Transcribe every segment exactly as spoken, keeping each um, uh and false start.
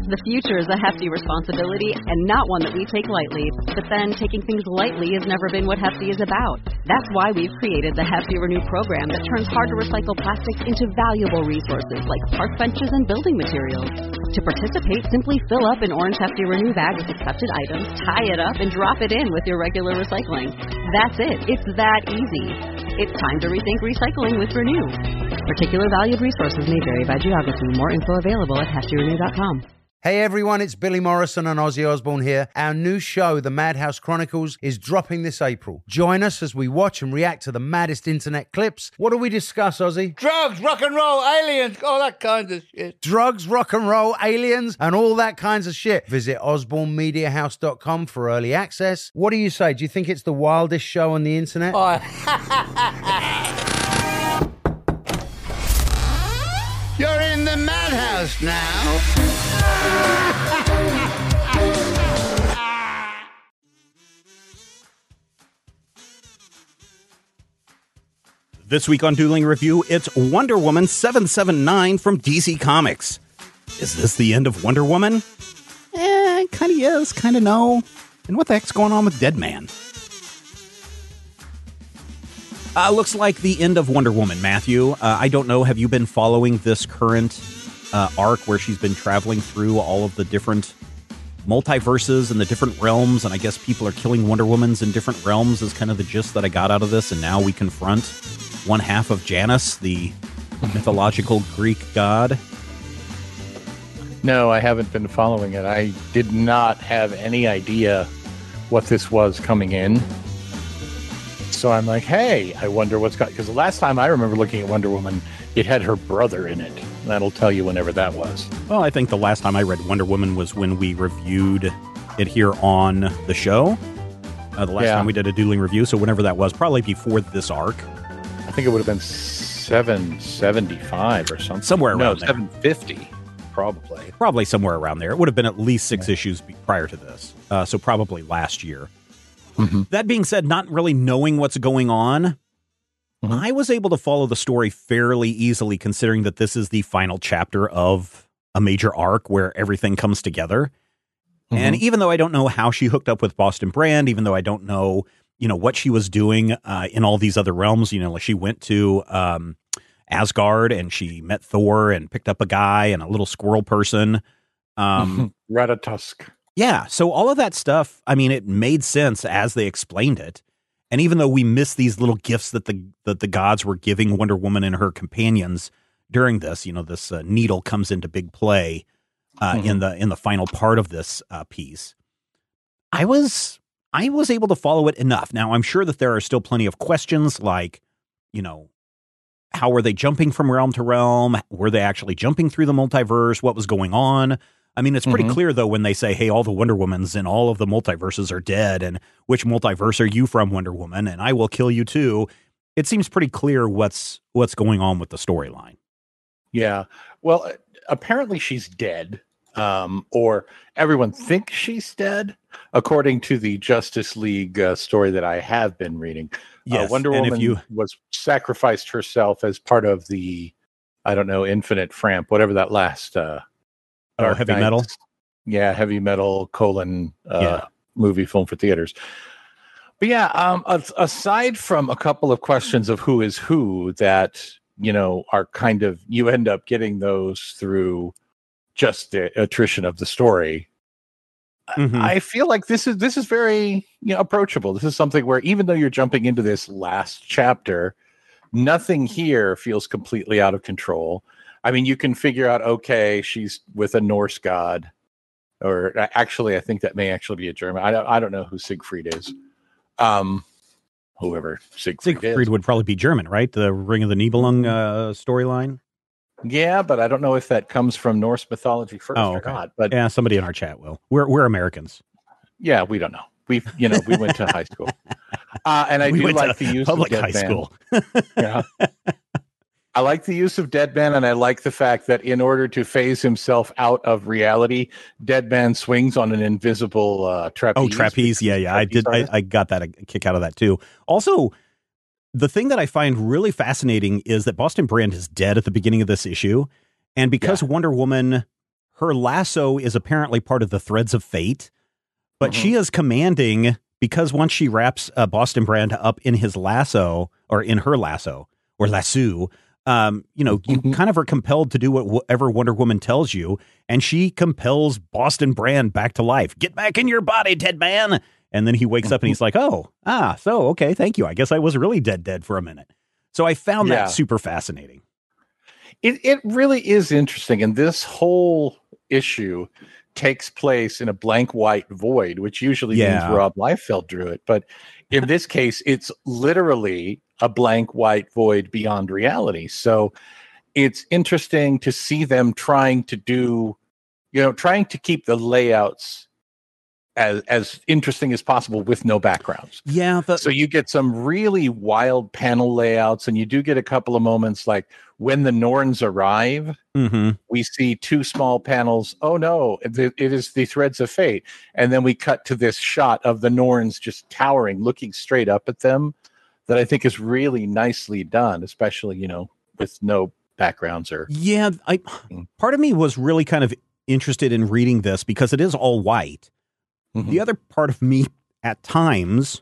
The future is a hefty responsibility and not one that we take lightly. But then, taking things lightly has never been what Hefty is about. That's why we've created the Hefty Renew program that turns hard-to-recycle plastics into valuable resources like park benches and building materials. To participate, simply fill up an orange Hefty Renew bag with accepted items, tie it up, and drop it in with your regular recycling. That's it. It's that easy. It's time to rethink recycling with Renew. Particular valued resources may vary by geography. More info available at hefty renew dot com. Hey everyone, it's Billy Morrison and Ozzy Osbourne here. Our new show, The Madhouse Chronicles, is dropping this April. Join us as we watch and react to the maddest internet clips. What do we discuss, Ozzy? Drugs, rock and roll, aliens, all that kind of shit. Drugs, rock and roll, aliens, and all that kinds of shit. Visit osborne media house dot com for early access. What do you say? Do you think it's the wildest show on the internet? Oh. You're in the madhouse now. This week on Dueling Review, it's Wonder Woman seven seven nine from D C Comics. Is this the end of Wonder Woman? Eh, kind of yes, kind of no. And what the heck's going on with Deadman? Uh, looks like the end of Wonder Woman, Matthew. Uh, I don't know, have you been following this current uh, arc where she's been traveling through all of the different multiverses and the different realms, and I guess people are killing Wonder Womans in different realms is kind of the gist that I got out of this, and now we confront one half of Janus, the mythological Greek god. No, I haven't been following it. I did not have any idea what this was coming in. So I'm like, hey, I wonder what's got... Because the last time I remember looking at Wonder Woman, it had her brother in it. That'll tell you whenever that was. Well, I think the last time I read Wonder Woman was when we reviewed it here on the show. Uh, the last yeah. time we did a dueling review, so whenever that was, probably before this arc. I think it would have been seven seventy-five or something. Somewhere around no, there. seven fifty, probably. Probably somewhere around there. It would have been at least six yeah. issues prior to this, uh, so probably last year. Mm-hmm. That being said, not really knowing what's going on, mm-hmm. I was able to follow the story fairly easily, considering that this is the final chapter of a major arc where everything comes together. Mm-hmm. And even though I don't know how she hooked up with Boston Brand, even though I don't know, you know, what she was doing uh, in all these other realms, you know, like she went to um, Asgard and she met Thor and picked up a guy and a little squirrel person. Um, Ratatosk. Yeah, so all of that stuff, I mean, it made sense as they explained it. And even though we missed these little gifts that the that the gods were giving Wonder Woman and her companions during this, you know, this uh, needle comes into big play uh, mm-hmm. in the in the final part of this uh, piece. I was I was able to follow it enough. Now, I'm sure that there are still plenty of questions like, you know, how were they jumping from realm to realm? Were they actually jumping through the multiverse? What was going on? I mean, it's pretty mm-hmm. clear, though, when they say, hey, all the Wonder Womans in all of the multiverses are dead, and which multiverse are you from, Wonder Woman, and I will kill you, too. It seems pretty clear what's what's going on with the storyline. Yeah. Well, apparently she's dead, um, or everyone thinks she's dead, according to the Justice League uh, story that I have been reading. Yes, uh, Wonder and Woman if you... was sacrificed herself as part of the, I don't know, Infinite Framp, whatever that last... Uh, Oh, heavy Knights. metal? Yeah, heavy metal colon uh, yeah. movie film for theaters. But yeah, um, aside from a couple of questions of who is who that, you know, are kind of, you end up getting those through just the attrition of the story. Mm-hmm. I feel like this is this is very, you know, approachable. This is something where even though you're jumping into this last chapter, nothing here feels completely out of control. I mean, you can figure out, okay, she's with a Norse god, or actually, I think that may actually be a German. I don't, I don't know who Siegfried is. Um, whoever Siegfried, Siegfried is. would probably be German, right? The Ring of the Nibelung uh, storyline. Yeah, but I don't know if that comes from Norse mythology first oh, or okay. not. But yeah, somebody in our chat will. We're we're Americans. Yeah, we don't know. We you know we went to high school, uh, and I we do like the use public of high Deadman. school. Yeah. I like the use of Deadman, and I like the fact that in order to phase himself out of reality, Deadman swings on an invisible uh, trapeze. Oh, trapeze! Yeah, yeah, trapeze I did. I, I got that a kick out of that too. Also, the thing that I find really fascinating is that Boston Brand is dead at the beginning of this issue, and because yeah. Wonder Woman, her lasso is apparently part of the threads of fate, but mm-hmm. she is commanding, because once she wraps uh, Boston Brand up in his lasso, or in her lasso, or lasso, um, you know, you mm-hmm. kind of are compelled to do whatever Wonder Woman tells you, and she compels Boston Brand back to life. Get back in your body, dead man! And then he wakes up and he's like, oh, ah, so, okay, thank you. I guess I was really dead dead for a minute. So I found yeah. that super fascinating. It it really is interesting. And this whole issue takes place in a blank white void, which usually yeah. means Rob Liefeld drew it. But in this case, it's literally a blank white void beyond reality. So it's interesting to see them trying to do, you know, trying to keep the layouts as as interesting as possible with no backgrounds. Yeah. But- so you get some really wild panel layouts, and you do get a couple of moments like when the Norns arrive, mm-hmm. we see two small panels. Oh no, it, it is the Threads of Fate. And then we cut to this shot of the Norns just towering, looking straight up at them, that I think is really nicely done, especially, you know, with no backgrounds or. Yeah. I, part of me was really kind of interested in reading this because it is all white. Mm-hmm. The other part of me, at times,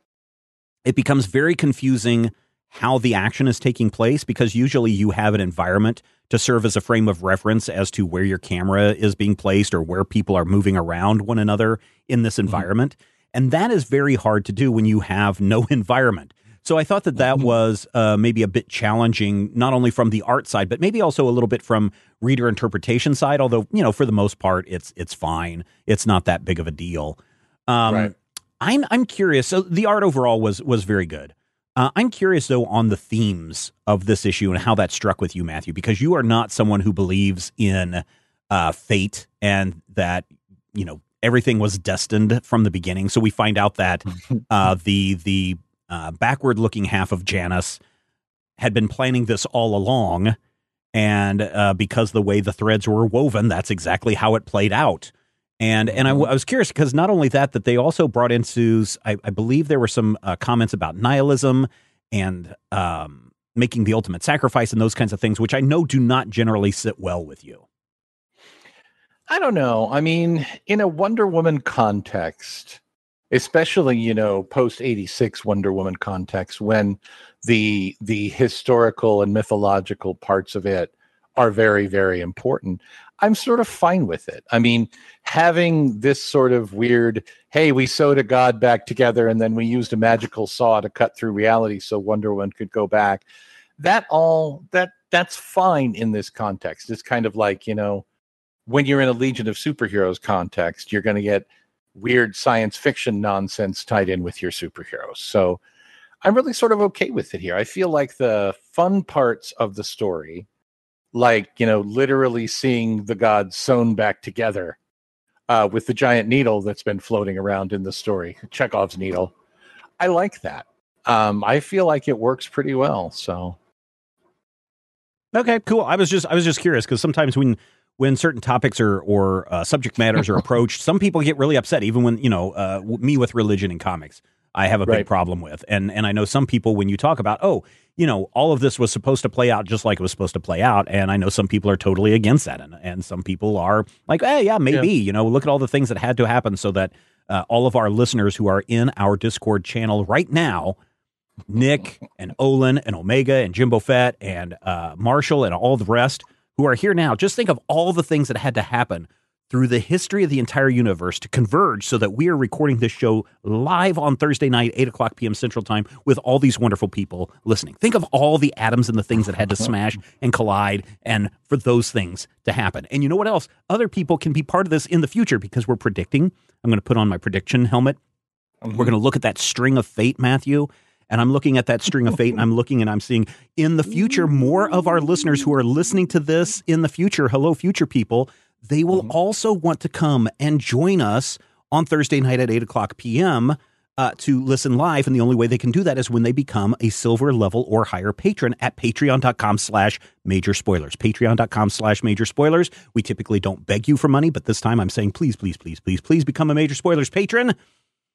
it becomes very confusing how the action is taking place, because usually you have an environment to serve as a frame of reference as to where your camera is being placed or where people are moving around one another in this environment. Mm-hmm. And that is very hard to do when you have no environment. So I thought that that mm-hmm. was uh, maybe a bit challenging, not only from the art side, but maybe also a little bit from reader interpretation side. Although, you know, for the most part, it's it's fine. It's not that big of a deal. Um, right. I'm I'm curious. So the art overall was was very good. Uh, I'm curious, though, on the themes of this issue and how that struck with you, Matthew, because you are not someone who believes in uh, fate and that, you know, everything was destined from the beginning. So we find out that uh, the the uh, backward-looking half of Janus had been planning this all along, and uh, because the way the threads were woven, that's exactly how it played out. And and I, I was curious because not only that, that they also brought into, I, I believe there were some uh, comments about nihilism and um, making the ultimate sacrifice and those kinds of things, which I know do not generally sit well with you. I don't know. I mean, in a Wonder Woman context, especially, you know, post eighty-six Wonder Woman context, when the the historical and mythological parts of it are very, very important, I'm sort of fine with it. I mean, having this sort of weird, hey, we sewed a god back together and then we used a magical saw to cut through reality so Wonder Woman could go back. That all, that that's fine in this context. It's kind of like, you know, when you're in a Legion of Superheroes context, you're going to get weird science fiction nonsense tied in with your superheroes. So I'm really sort of okay with it here. I feel like the fun parts of the story, like, you know, literally seeing the gods sewn back together uh, with the giant needle that's been floating around in the story, Chekhov's needle. I like that. Um, I feel like it works pretty well. So, okay, cool. I was just I was just curious because sometimes when when certain topics or or uh, subject matters are approached, some people get really upset. Even when, you know, uh, me with religion and comics, I have a big right. problem with. And and I know some people, when you talk about, oh, you know, all of this was supposed to play out just like it was supposed to play out. And I know some people are totally against that. And, and some people are like, hey, yeah, maybe, yeah. you know, look at all the things that had to happen so that uh, all of our listeners who are in our Discord channel right now, Nick and Olin and Omega and Jimbo Fett and uh, Marshall and all the rest who are here now, just think of all the things that had to happen through the history of the entire universe to converge so that we are recording this show live on Thursday night, eight o'clock p.m. Central Time, with all these wonderful people listening. Think of all the atoms and the things that had to smash and collide and for those things to happen. And you know what else? Other people can be part of this in the future because we're predicting. I'm going to put on my prediction helmet. Mm-hmm. We're going to look at that string of fate, Matthew. And I'm looking at that string of fate, and I'm looking and I'm seeing in the future, more of our listeners who are listening to this in the future, hello, future people, they will mm-hmm. also want to come and join us on Thursday night at eight o'clock p.m. Uh, to listen live. And the only way they can do that is when they become a silver level or higher patron at patreon.com slash major spoilers. Patreon.com slash major spoilers. We typically don't beg you for money, but this time I'm saying, please, please, please, please, please become a Major Spoilers patron.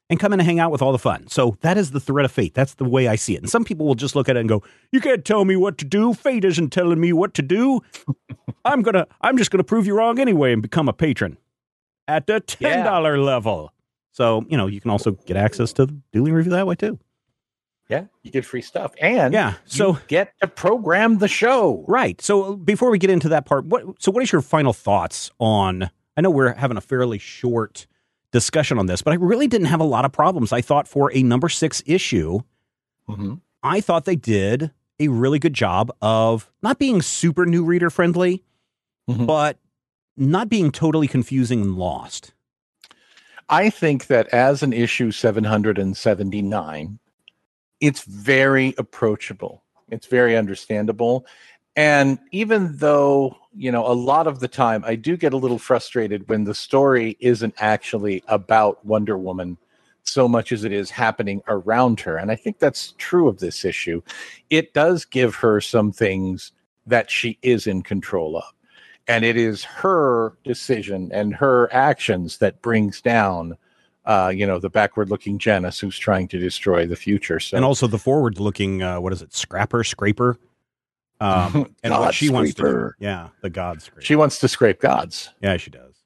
and come in and hang out with all the fun. So that is the thread of fate. That's the way I see it. And some people will just look at it and go, you can't tell me what to do. Fate isn't telling me what to do. I'm going to, I'm just going to prove you wrong anyway and become a patron at the ten dollars yeah. level. So, you know, you can also get access to the Dueling Review that way too. Yeah, you get free stuff. And yeah, so you get to program the show. Right. So before we get into that part, what so what is your final thoughts on, I know we're having a fairly short discussion on this, but I really didn't have a lot of problems. I thought for a number six issue, mm-hmm. I thought they did a really good job of not being super new reader friendly, mm-hmm. but not being totally confusing and lost. I think that as an issue seven hundred seventy-nine, it's very approachable. It's very understandable. And even though, you know, a lot of the time I do get a little frustrated when the story isn't actually about Wonder Woman so much as it is happening around her. And I think that's true of this issue. It does give her some things that she is in control of. And it is her decision and her actions that brings down Uh, you know, the backward-looking Janus who's trying to destroy the future. So, and also the forward-looking, uh, what is it, Scrapper, Scraper? Um, and God what she scraper. wants to do. Yeah, the God Scraper. She wants to scrape gods. Yeah, she does.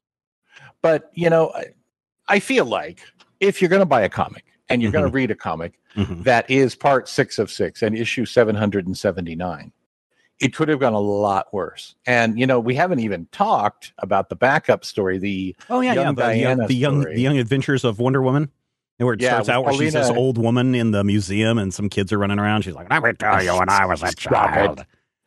But, you know, I, I feel like if you're going to buy a comic and you're mm-hmm. going to read a comic mm-hmm. that is part six of six and issue seven hundred seventy-nine, it could have gone a lot worse. And, you know, we haven't even talked about the backup story, the oh, yeah, young yeah, Diana the, the young story. the young adventures of Wonder Woman. Where it yeah, starts out where Paulina, she's this old woman in the museum and some kids are running around. She's like, let me tell you when I was a child.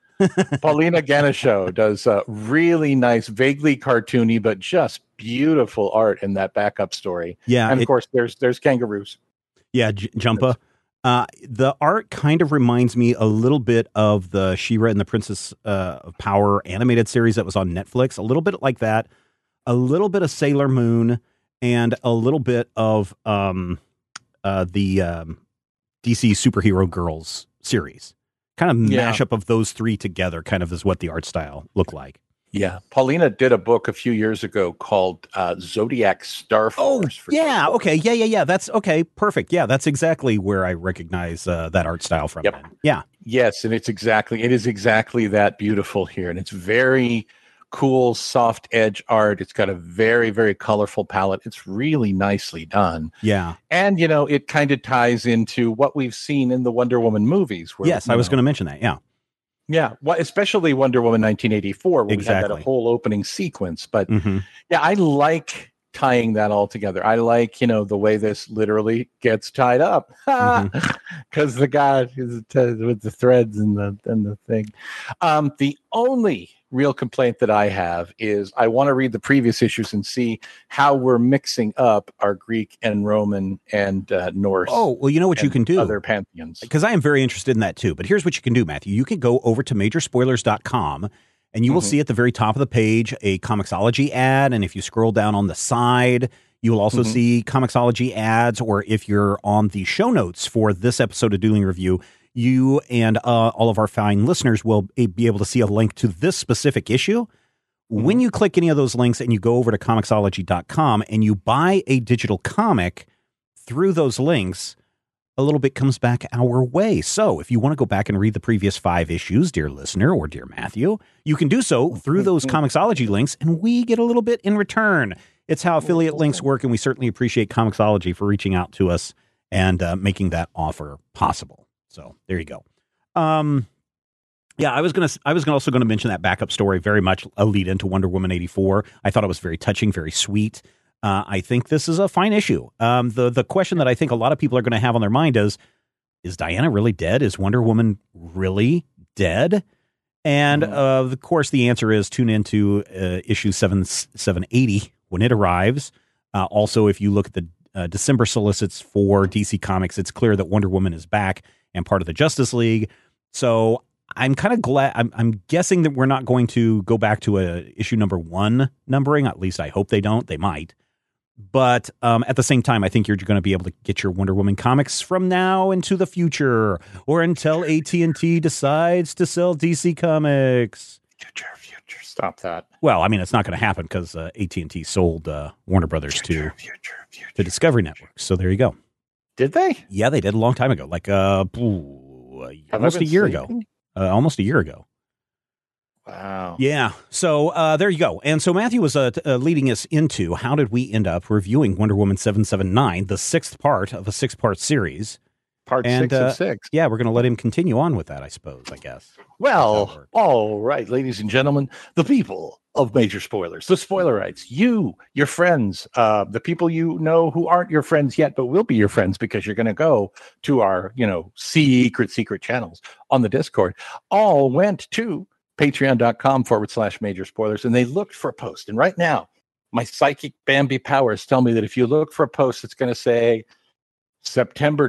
Paulina Ganesho does a really nice, vaguely cartoony, but just beautiful art in that backup story. Yeah. And of it, course, there's there's kangaroos. Yeah, J- Jumpa. Uh, the art kind of reminds me a little bit of the She-Ra and the Princess uh, of Power animated series that was on Netflix. A little bit like that. A little bit of Sailor Moon and a little bit of um, uh, the um, D C Superhero Girls series. Kind of yeah. mashup of those three together kind of is what the art style looked like. Yeah. Paulina did a book a few years ago called uh, Zodiac Star Force. Oh, yeah. Okay. Yeah, yeah, yeah. That's okay. Perfect. Yeah, that's exactly where I recognize uh, that art style from. Yep. Then. Yeah. Yes, and it's exactly, it is exactly that beautiful here. And it's very cool, soft edge art. It's got a very, very colorful palette. It's really nicely done. Yeah. And, you know, it kind of ties into what we've seen in the Wonder Woman movies. Where, yes, I was going to mention that. Yeah. Yeah, well, especially Wonder Woman nineteen eighty-four, where exactly. we had that whole opening sequence. But mm-hmm. yeah, I like tying that all together. I like, you know, the way this literally gets tied up because mm-hmm. the guy is t- with the threads and the and the thing. Um, the only real complaint that I have is I want to read the previous issues and see how we're mixing up our Greek and Roman and uh, Norse. Oh, well, you know what you can do? Other pantheons. Because I am very interested in that too. But here's what you can do, Matthew. You can go over to major spoilers dot com and you will mm-hmm. see at the very top of the page a Comixology ad. And if you scroll down on the side, you will also mm-hmm. see Comixology ads. Or if you're on the show notes for this episode of Dueling Review, you and uh, all of our fine listeners will be able to see a link to this specific issue. Mm-hmm. When you click any of those links and you go over to Comixology dot com and you buy a digital comic through those links, a little bit comes back our way. So if you want to go back and read the previous five issues, dear listener or dear Matthew, you can do so through those Comixology links, and we get a little bit in return. It's how affiliate links work, and we certainly appreciate Comixology for reaching out to us and uh, making that offer possible. So there you go. Um, yeah, I was gonna. I was also going to mention that backup story. Very much a lead into Wonder Woman eighty-four. I thought it was very touching, very sweet. Uh, I think this is a fine issue. Um, the the question that I think a lot of people are going to have on their mind is: Is Diana really dead? Is Wonder Woman really dead? And uh, of course, the answer is tune into uh, issue seven seven eighty when it arrives. Uh, also, if you look at the uh, December solicits for D C Comics, it's clear that Wonder Woman is back and part of the Justice League. So I'm kind of glad. I'm, I'm guessing that we're not going to go back to a issue number one numbering. At least I hope they don't. They might. But um, at the same time, I think you're going to be able to get your Wonder Woman comics from now into the future, or until A T and T decides to sell D C Comics. Future, future. future. Stop that. Well, I mean, it's not going to happen because uh, A T and T sold uh, Warner Brothers Future, to future, future. to Discovery Network. So there you go. Did they? Yeah, they did a long time ago, like uh, ooh, Have almost I a been year sleeping? ago. Uh, almost a year ago. Wow. Yeah. So uh, there you go. And so Matthew was uh, t- uh, leading us into how did we end up reviewing Wonder Woman seven seven nine, the sixth part of a six-part series. Part And, six uh, of six. Yeah, we're going to let him continue on with that, I suppose, I guess. That's how it Well, works. all right, ladies and gentlemen, the people of Major Spoilers, the Spoilerites, you, your friends, uh, the people you know who aren't your friends yet, but will be your friends because you're going to go to our, you know, secret, secret channels on the Discord, all went to patreon.com forward slash major spoilers, and they looked for a post. And right now, my psychic Bambi powers tell me that if you look for a post, it's going to say September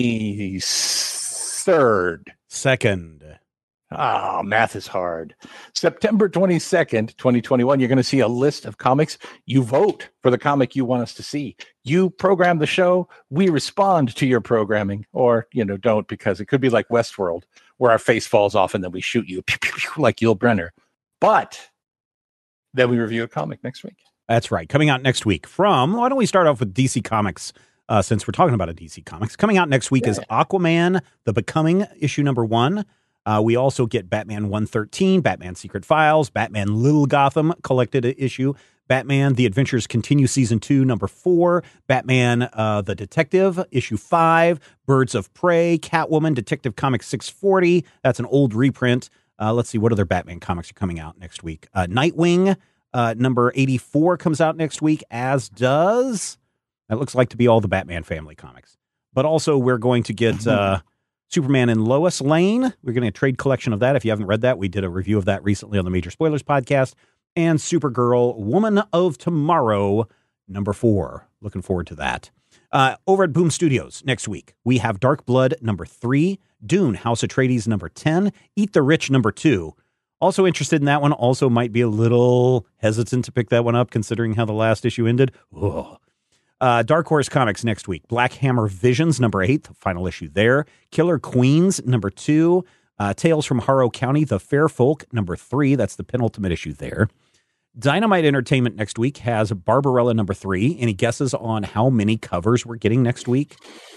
twenty-third. Second. Ah, math is hard. September twenty-second, twenty twenty-one, you're going to see a list of comics. You vote for the comic you want us to see. You program the show. We respond to your programming, or, you know, don't, because it could be like Westworld, where our face falls off and then we shoot you pew, pew, pew, like Yul Brenner. But then we review a comic next week. That's right. Coming out next week from, why don't we start off with D C Comics, uh, since we're talking about a D C Comics. Coming out next week Yeah. is Aquaman, The Becoming, issue number one. Uh, we also get Batman one thirteen, Batman Secret Files, Batman Little Gotham collected issue, Batman The Adventures Continue season two, number four, Batman uh, The Detective, issue five, Birds of Prey, Catwoman, Detective Comics six forty. That's an old reprint. Uh, let's see what other Batman comics are coming out next week. Uh, Nightwing, uh, number eighty-four comes out next week, as does, that looks like to be all the Batman family comics. But also we're going to get uh, Superman and Lois Lane. We're getting a trade collection of that. If you haven't read that, we did a review of that recently on the Major Spoilers podcast. And Supergirl, Woman of Tomorrow, number four. Looking forward to that. Uh, over at Boom Studios next week, we have Dark Blood, number three, Dune, House Atreides, number ten, Eat the Rich, number two. Also interested in that one. Also might be a little hesitant to pick that one up, considering how the last issue ended. Ugh. Uh, Dark Horse Comics next week. Black Hammer Visions, number eight, the final issue there. Killer Queens, number two. Uh, Tales from Harrow County, The Fair Folk, number three. That's the penultimate issue there. Dynamite Entertainment next week has Barbarella, number three. Any guesses on how many covers we're getting next week?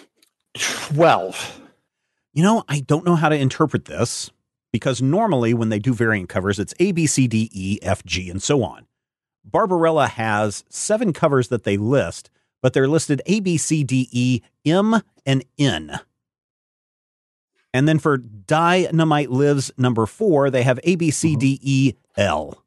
twelve. You know, I don't know how to interpret this, because normally when they do variant covers, it's A, B, C, D, E, F, G, and so on. Barbarella has seven covers that they list, but they're listed A, B, C, D, E, M, and N. And then for Dynamite Lives number four, they have A, B, C, D, E, L.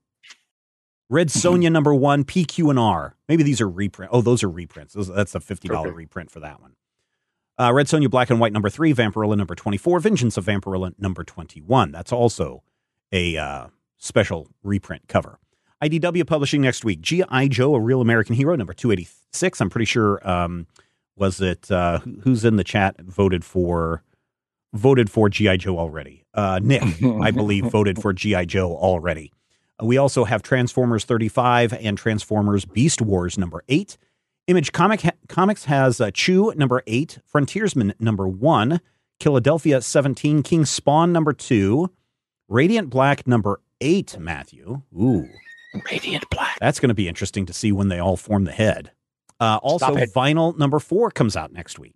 Red Sonja number one, P, Q, and R. Maybe these are reprint. Oh, those are reprints. Those, that's a fifty dollars Okay. reprint for that one. Uh, Red Sonja Black and White number three, Vampirilla number twenty-four, Vengeance of Vampirilla number twenty-one. That's also a uh, special reprint cover. I D W Publishing next week. G I. Joe, A Real American Hero, number two eighty-six. I'm pretty sure, um, was it, uh, who's in the chat voted for, voted for G I. Joe already? Uh, Nick, I believe, voted for G I. Joe already. Uh, we also have Transformers thirty-five and Transformers Beast Wars, number eight. Image Comic ha- Comics has uh, Chew, number eight. Frontiersman, number one. Philadelphia, seventeen. King Spawn, number two. Radiant Black, number eight, Matthew. Ooh. Radiant Black. That's going to be interesting to see when they all form the head. Uh, also, Stop it. Vinyl number four comes out next week.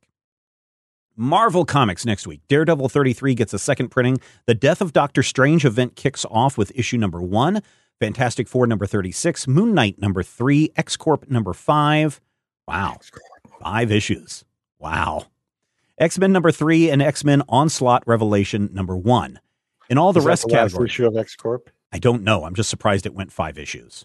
Marvel Comics next week. Daredevil thirty-three gets a second printing. The Death of Doctor Strange event kicks off with issue number one. Fantastic Four number thirty-six. Moon Knight number three. X-Corp number five. Wow. Five issues. Wow. X-Men number three and X-Men Onslaught Revelation number one. In all the Is that rest the last categories, issue of X-Corp? I don't know. I'm just surprised it went five issues.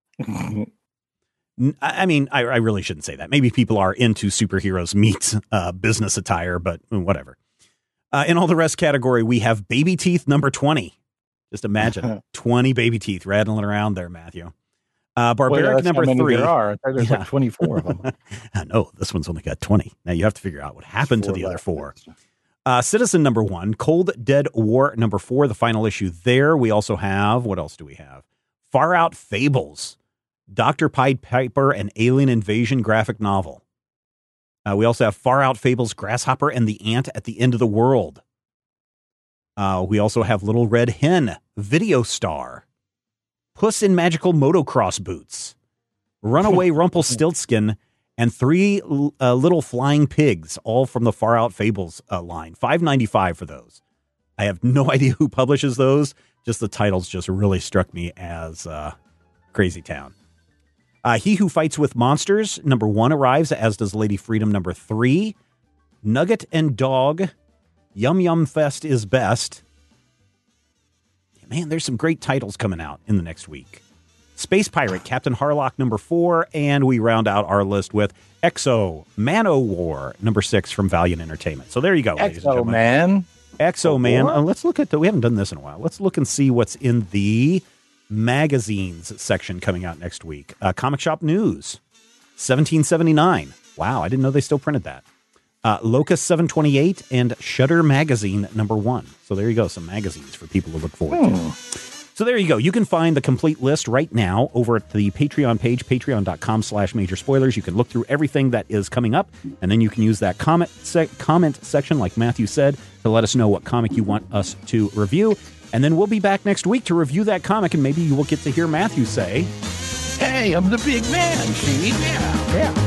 N- I I mean, I, I really shouldn't say that. Maybe people are into superheroes meet uh, business attire, but whatever. Uh, in all the rest category, we have Baby Teeth number twenty. Just imagine twenty baby teeth rattling around there, Matthew. Uh, Barbaric Well, yeah, that's number how many three. There are. There's Yeah. like twenty-four of them. No, this one's only got twenty. Now you have to figure out what happened to Four the other left. four. Uh, Citizen number one, Cold Dead War number four, the final issue there. We also have, what else do we have? Far Out Fables, Doctor Pied Piper and Alien Invasion graphic novel. Uh, we also have Far Out Fables, Grasshopper and the Ant at the End of the World. Uh, we also have Little Red Hen, Video Star. Puss in Magical Motocross Boots, Runaway Rumpelstiltskin, and three uh, little flying pigs, all from the Far Out Fables uh, line. five ninety-five for those. I have no idea who publishes those. Just the titles just really struck me as uh, Crazy Town. Uh, He Who Fights with Monsters, number one, arrives, as does Lady Freedom, number three. Nugget and Dog, Yum Yum Fest is Best. Man, there's some great titles coming out in the next week. Space Pirate, Captain Harlock, number four. And we round out our list with Exo, Man-O-War, number six from Valiant Entertainment. So there you go, ladies and Exo gentlemen. Man. Exo Man. Uh, let's look at the, we haven't done this in a while. Let's look and see what's in the magazines section coming out next week. Uh, Comic Shop News, seventeen seventy-nine. Wow, I didn't know they still printed that. Uh, Locust seven twenty-eight and Shudder Magazine number one. So there you go, some magazines for people to look forward Hmm. to. So there you go. You can find the complete list right now over at the Patreon page, patreon.com slash major spoilers. You can look through everything that is coming up, and then you can use that comment sec- comment section, like Matthew said, to let us know what comic you want us to review. And then we'll be back next week to review that comic, and maybe you will get to hear Matthew say, Hey, I'm the big man, see? Yeah. yeah.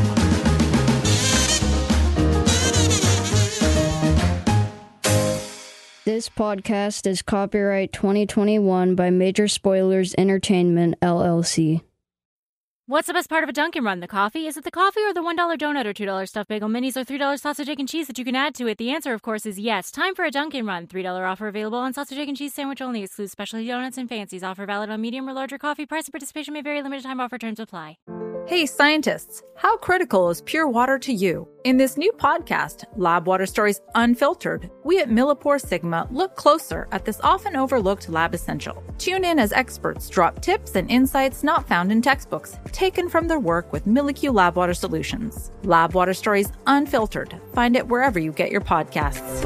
This podcast is copyright twenty twenty-one by Major Spoilers Entertainment, L L C. What's the best part of a Dunkin' Run? The coffee? Is it the coffee or the one dollar donut or two dollar stuffed bagel minis or three dollar sausage, egg, and cheese that you can add to it? The answer, of course, is yes. Time for a Dunkin' Run. three dollar offer available on sausage, egg, and cheese sandwich only. Excludes specialty donuts and fancies. Offer valid on medium or larger coffee. Price and participation may vary. Limited time offer. Terms apply. Hey, scientists, how critical is pure water to you? In this new podcast, Lab Water Stories Unfiltered, we at Millipore Sigma look closer at this often overlooked lab essential. Tune in as experts drop tips and insights not found in textbooks, taken from their work with Millicue Lab Water Solutions. Lab Water Stories Unfiltered. Find it wherever you get your podcasts.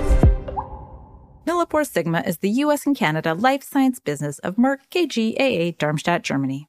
Millipore Sigma is the U S and Canada life science business of Merck K G A A Darmstadt, Germany.